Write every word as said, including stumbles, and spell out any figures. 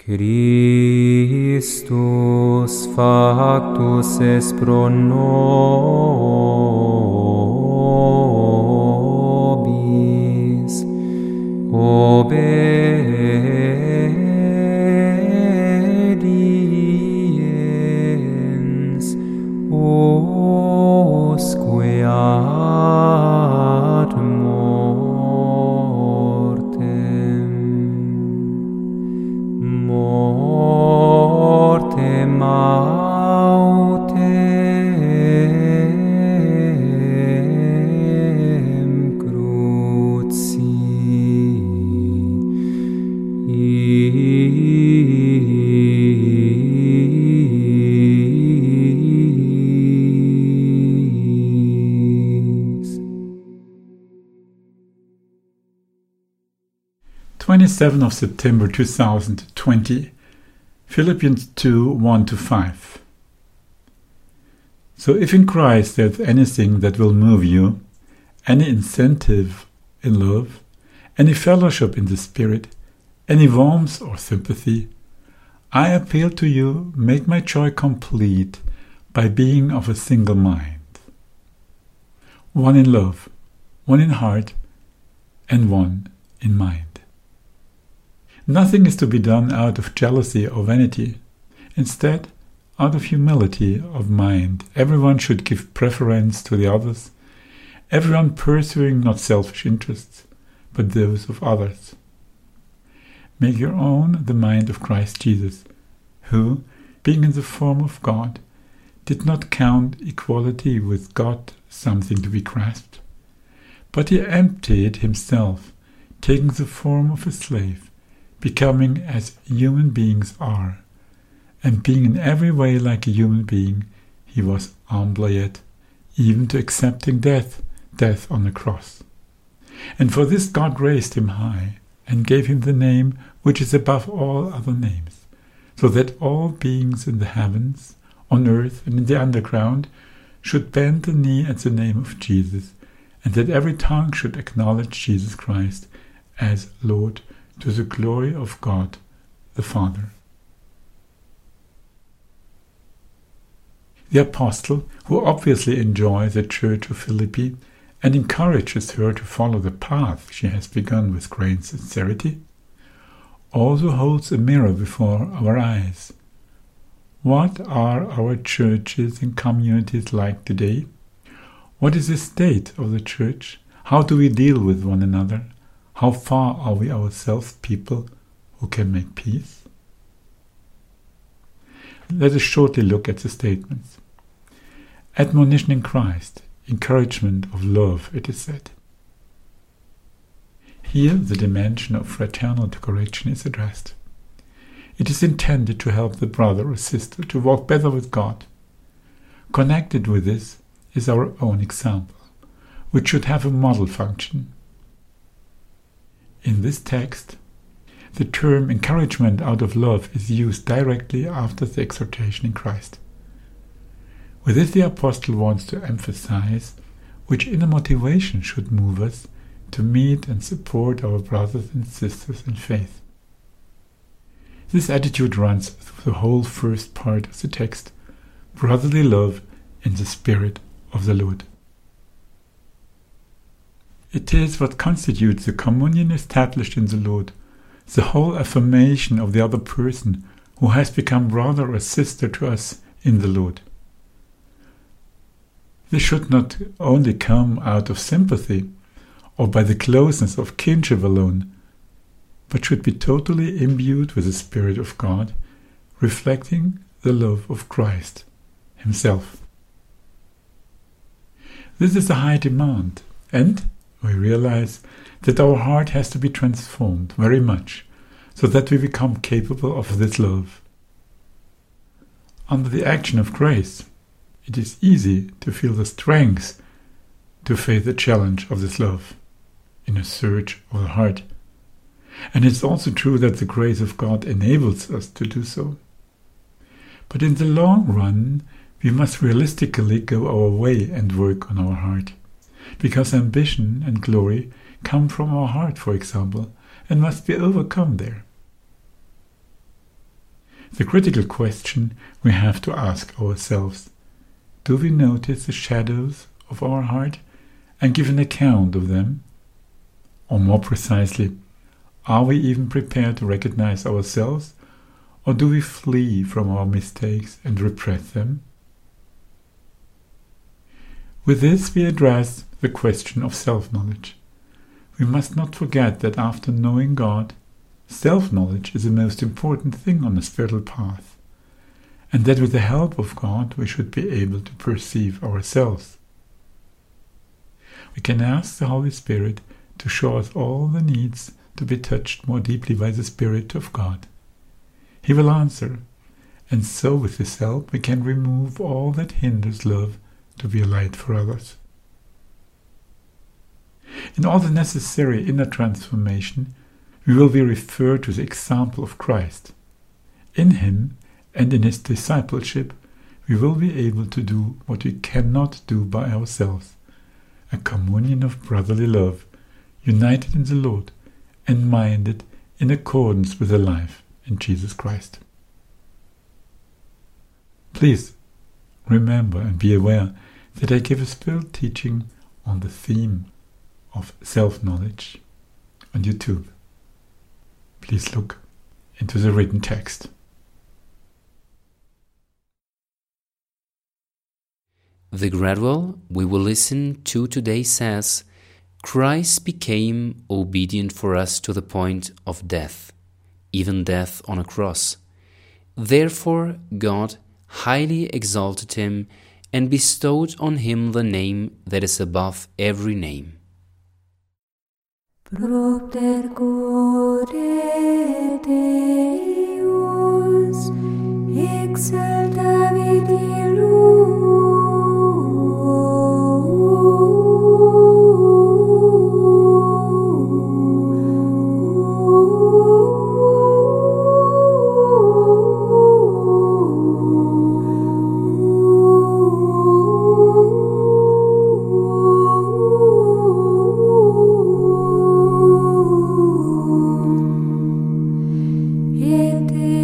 Christus factus est pro nobis, obediens usque ad mortem, mortem autem cruci. twenty-seventh of September two thousand twenty, Philippians two, one to five. So if in Christ there is anything that will move you, any incentive in love, any fellowship in the Spirit, any warmth or sympathy, I appeal to you, make my joy complete by being of a single mind. One in love, one in heart, and one in mind. Nothing is to be done out of jealousy or vanity. Instead, out of humility of mind, everyone should give preference to the others, everyone pursuing not selfish interests, but those of others. Make your own the mind of Christ Jesus, who, being in the form of God, did not count equality with God something to be grasped, but he emptied himself, taking the form of a slave, becoming as human beings are, and being in every way like a human being, he was humble yet, even to accepting death, death on the cross. And for this God raised him high, and gave him the name which is above all other names, so that all beings in the heavens, on earth, and in the underground should bend the knee at the name of Jesus, and that every tongue should acknowledge Jesus Christ as Lord, to the glory of God the Father. The apostle, who obviously enjoys the church of Philippi and encourages her to follow the path she has begun with great sincerity, also holds a mirror before our eyes. What are our churches and communities like today? What is the state of the church? How do we deal with one another? How far are we ourselves people who can make peace? Let us shortly look at the statements. Admonition in Christ, encouragement of love, it is said. Here the dimension of fraternal correction is addressed. It is intended to help the brother or sister to walk better with God. Connected with this is our own example, which should have a model function. In this text, the term encouragement out of love is used directly after the exhortation in Christ. With this, the apostle wants to emphasize which inner motivation should move us to meet and support our brothers and sisters in faith. This attitude runs through the whole first part of the text, brotherly love in the Spirit of the Lord. It is what constitutes the communion established in the Lord, the whole affirmation of the other person who has become brother or sister to us in the Lord. This should not only come out of sympathy or by the closeness of kinship alone, but should be totally imbued with the Spirit of God, reflecting the love of Christ himself. This is a high demand, and we realize that our heart has to be transformed very much, so that we become capable of this love. Under the action of grace, it is easy to feel the strength to face the challenge of this love in a search of the heart. And it's also true that the grace of God enables us to do so. But in the long run, we must realistically go our way and work on our heart, because ambition and glory come from our heart, for example, and must be overcome there. The critical question we have to ask ourselves: do we notice the shadows of our heart and give an account of them? Or more precisely, are we even prepared to recognize ourselves, or do we flee from our mistakes and repress them? With this we address the question of self-knowledge. We must not forget that after knowing God, self-knowledge is the most important thing on the spiritual path, and that with the help of God we should be able to perceive ourselves. We can ask the Holy Spirit to show us all the needs to be touched more deeply by the Spirit of God. He will answer, and so with His help we can remove all that hinders love to be a light for others. In all the necessary inner transformation, we will be referred to the example of Christ. In Him and in His discipleship, we will be able to do what we cannot do by ourselves: a communion of brotherly love, united in the Lord and minded in accordance with the life in Jesus Christ. Please remember and be aware that I give a spiritual teaching on the theme of self-knowledge on YouTube. Please look into the written text. The gradual we will listen to today says, Christ became obedient for us to the point of death, even death on a cross. Therefore God highly exalted Him and bestowed on Him the name that is above every name. Propter corde Deus exaltavit illum. It